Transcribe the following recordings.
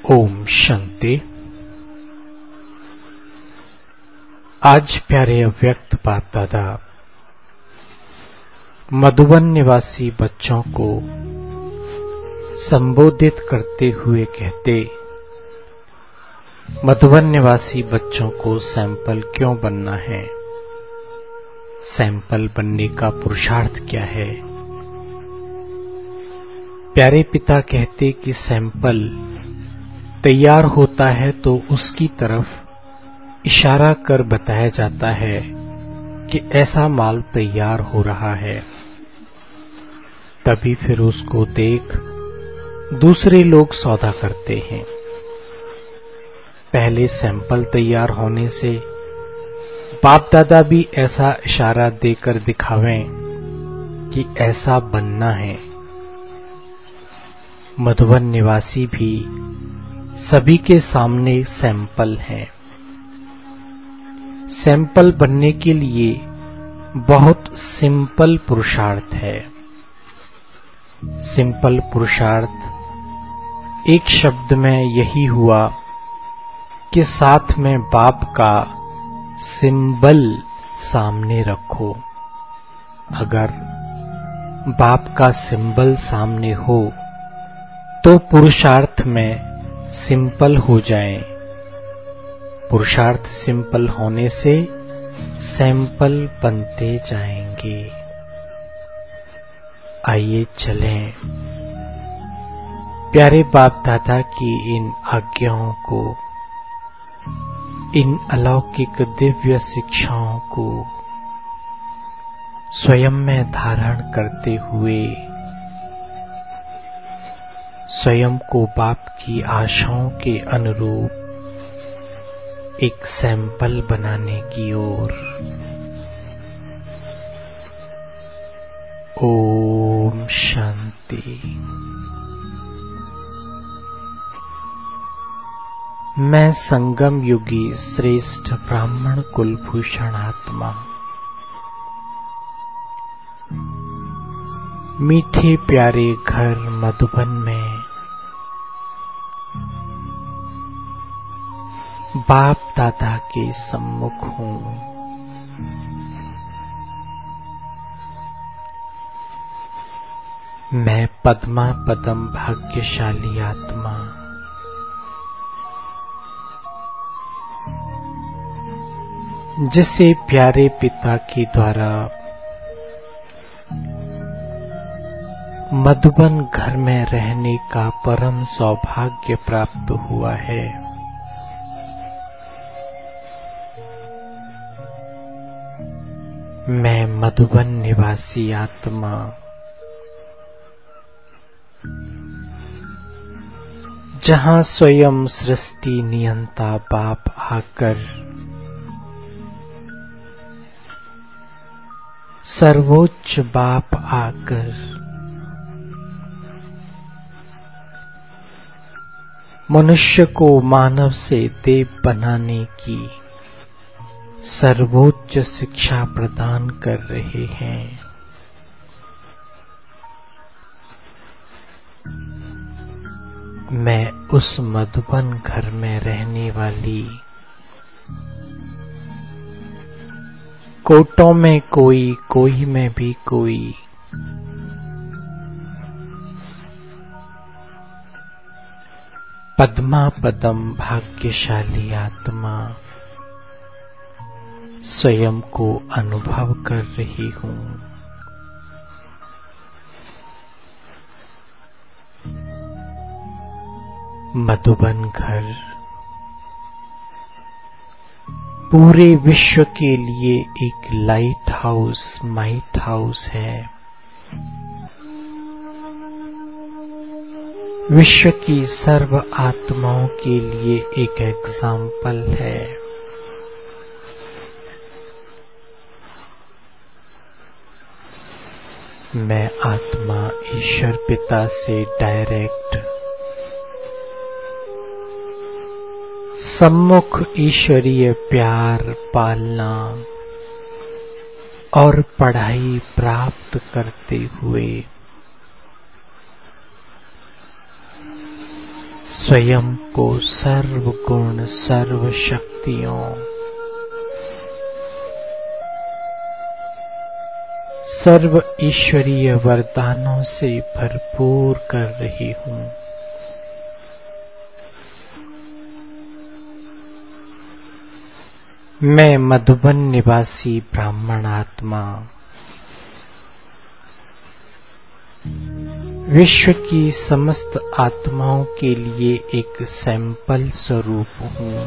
ओम शांति। आज प्यारे अव्यक्त बाप दादा मधुबन निवासी बच्चों को संबोधित करते हुए कहते, मधुबन निवासी बच्चों को सैंपल क्यों बनना है? सैंपल बनने का पुरुषार्थ क्या है? प्यारे पिता कहते कि सैंपल तैयार होता है तो उसकी तरफ इशारा कर बताया जाता है कि ऐसा माल तैयार हो रहा है। तभी फिर उसको देख दूसरे लोग सौदा करते हैं। पहले सैंपल तैयार होने से बाप दादा भी ऐसा इशारा देकर दिखावें कि ऐसा बनना है। मधुबन निवासी भी सभी के सामने सैंपल हैं। सैंपल बनने के लिए बहुत सिंपल पुरुषार्थ है। सिंपल पुरुषार्थ एक शब्द में यही हुआ कि साथ में बाप का सिंबल सामने रखो। अगर बाप का सिंबल सामने हो तो पुरुषार्थ में सिंपल हो जाए। पुरुषार्थ सिंपल होने से सैंपल बनते जाएंगे। आइए चलें प्यारे बाप दादा की इन आज्ञाओं को, इन अलौकिक दिव्य शिक्षाओं को स्वयं में धारण करते हुए स्वयं को बाप की आशाओं के अनुरूप एक सैंपल बनाने की ओर। ओम शांति। मैं संगम युगी श्रेष्ठ ब्राह्मण कुलभूषण आत्मा मीठे प्यारे घर मधुबन में बाप दादा के सम्मुख हूँ। मैं पद्मा पदम भाग्यशाली आत्मा जिसे प्यारे पिता के द्वारा मधुबन घर में रहने का परम सौभाग्य प्राप्त हुआ है। मैं मधुबन निवासी आत्मा जहां स्वयं सृष्टि नियंता बाप आकर सर्वोच्च बाप आकर मनुष्य को मानव से देव बनाने की सर्वोच्च शिक्षा प्रदान कर रहे हैं। मैं उस मधुबन घर में रहने वाली कोटों में कोई, कोई में भी कोई पद्मा पदम भाग्यशाली आत्मा स्वयं को अनुभव कर रही हूँ। मधुबन घर पूरे विश्व के लिए एक लाइट हाउस, माइट हाउस है। विश्व की सर्व आत्माओं के लिए एक एग्जाम्पल है। मैं आत्मा ईश्वर पिता से डायरेक्ट सम्मुख ईश्वरीय प्यार, पालना और पढ़ाई प्राप्त करते हुए स्वयं को सर्व गुण सर्व शक्तियों सर्व ईश्वरीय वरदानों से भरपूर कर रही हूं। मैं मधुबन निवासी ब्राह्मण आत्मा विश्व की समस्त आत्माओं के लिए एक सैंपल स्वरूप हूं।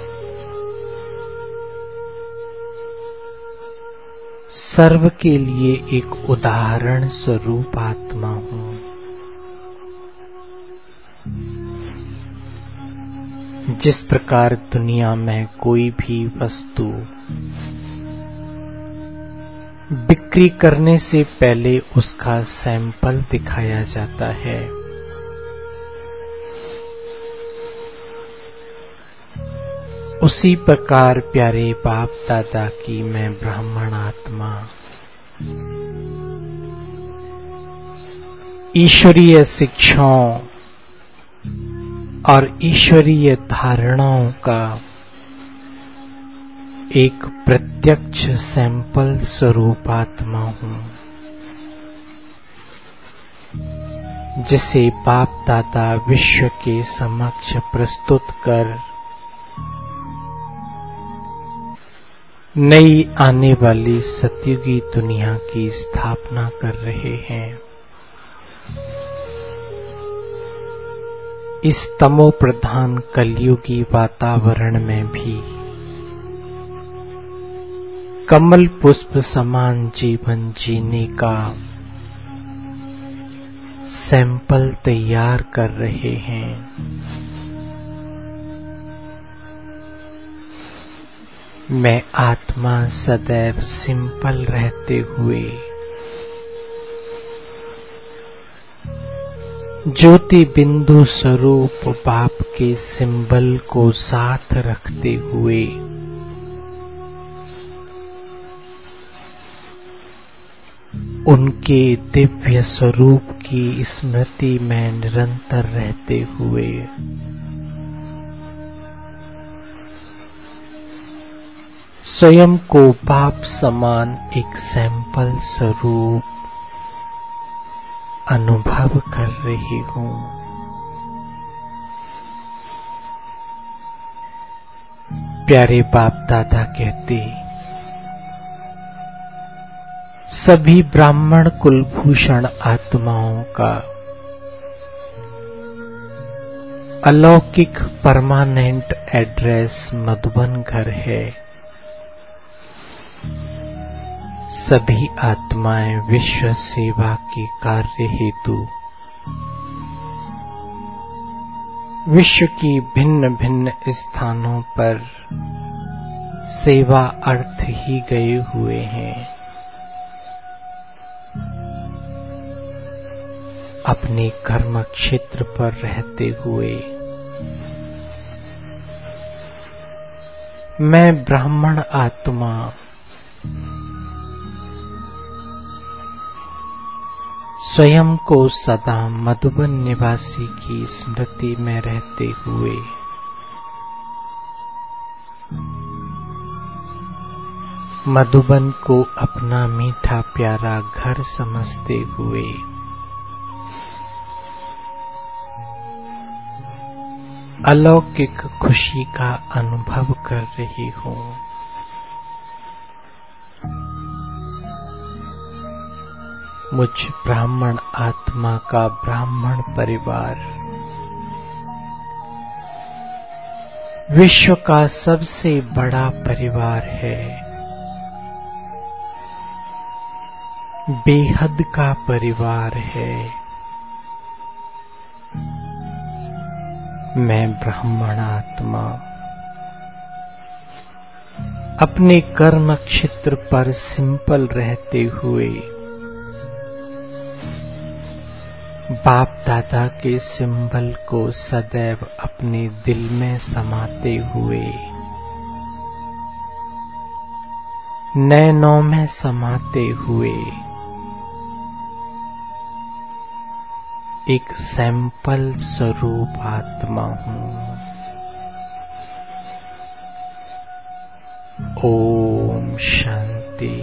सर्व के लिए एक उदाहरण स्वरूप आत्मा हूं। जिस प्रकार दुनिया में कोई भी वस्तु बिक्री करने से पहले उसका सैंपल दिखाया जाता है, उसी प्रकार प्यारे बाप दादा की मैं ब्राह्मण आत्मा ईश्वरीय शिक्षाओं और ईश्वरीय धारणाओं का एक प्रत्यक्ष सैंपल स्वरूप आत्मा हूं, जिसे बाप दादा विश्व के समक्ष प्रस्तुत कर नई आने वाली सतयुगी दुनिया की स्थापना कर रहे हैं। इस तमो प्रधान कलयुगी वातावरण में भी कमल पुष्प समान जीवन जीने का सैंपल तैयार कर रहे हैं। मैं आत्मा सदैव सिंपल रहते हुए ज्योति बिंदु स्वरूप बाप के सिंबल को साथ रखते हुए उनके दिव्य स्वरूप की स्मृति में निरंतर रहते हुए स्वयं को बाप समान एक सैंपल स्वरूप अनुभव कर रही हूं। प्यारे बाप दादा कहते, सभी ब्राह्मण कुलभूषण आत्माओं का अलौकिक परमानेंट एड्रेस मधुबन घर है। सभी आत्माएं विश्व सेवा के कार्य हेतु विश्व की भिन्न भिन्न स्थानों पर सेवा अर्थ ही गए हुए हैं। अपने कर्म क्षेत्र पर रहते हुए मैं ब्राह्मण आत्मा स्वयं को सदा मधुबन निवासी की स्मृति में रहते हुए मधुबन को अपना मीठा प्यारा घर समझते हुए अलौकिक खुशी का अनुभव कर रही हूं। मुझ ब्राह्मण आत्मा का ब्राह्मण परिवार विश्व का सबसे बड़ा परिवार है, बेहद का परिवार है। मैं ब्राह्मण आत्मा अपने कर्म क्षेत्र पर सिंपल रहते हुए बाप दादा के सिंबल को सदैव अपने दिल में समाते हुए नैनों में समाते हुए एक सैंपल स्वरूप आत्मा हूं। ओम शांति।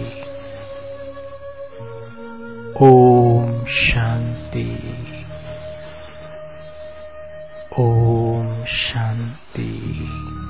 ओम शांति। ओम शांति।